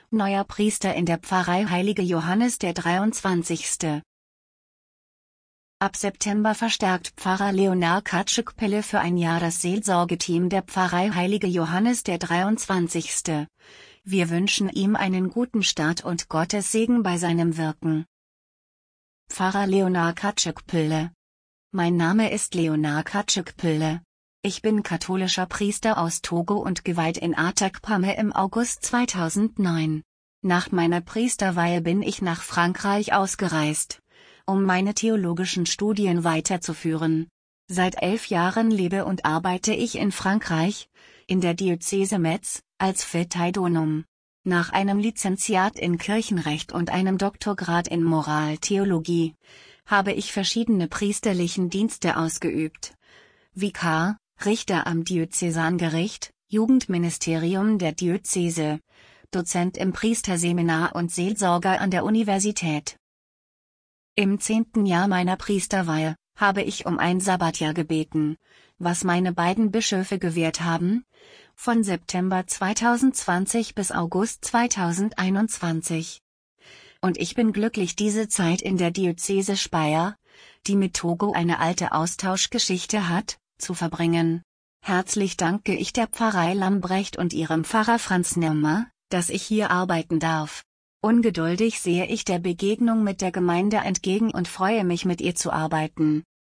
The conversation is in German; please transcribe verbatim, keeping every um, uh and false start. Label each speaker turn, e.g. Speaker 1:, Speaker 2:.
Speaker 1: Neuer Priester in der Pfarrei Heilige Johannes der dreiundzwanzigste Ab September verstärkt Pfarrer Leonard Kaczuk-Pille für ein Jahr das Seelsorgeteam der Pfarrei Heilige Johannes der dreiundzwanzigste Wir wünschen ihm einen guten Start und Gottes Segen bei seinem Wirken. Pfarrer Leonard Kaczuk-Pille. Mein Name ist Leonard Kaczuk-Pille. Ich bin katholischer Priester aus Togo und geweiht in Atakpame im August zweitausendneun. Nach meiner Priesterweihe bin ich nach Frankreich ausgereist, um meine theologischen Studien weiterzuführen. Seit elf Jahren lebe und arbeite ich in Frankreich, in der Diözese Metz, als Fetae Donum. Nach einem Lizenziat in Kirchenrecht und einem Doktorgrad in Moraltheologie habe ich verschiedene priesterlichen Dienste ausgeübt. Vikar, Richter am Diözesangericht, Jugendministerium der Diözese, Dozent im Priesterseminar und Seelsorger an der Universität. Im zehnten Jahr meiner Priesterweihe habe ich um ein Sabbatjahr gebeten, was meine beiden Bischöfe gewährt haben, von September zweitausendzwanzig bis August zweitausendeinundzwanzig. Und ich bin glücklich, diese Zeit in der Diözese Speyer, die mit Togo eine alte Austauschgeschichte hat, zu verbringen. Herzlich danke ich der Pfarrei Lambrecht und ihrem Pfarrer Franz Nirmer, dass ich hier arbeiten darf. Ungeduldig sehe ich der Begegnung mit der Gemeinde entgegen und freue mich, mit ihr zu arbeiten.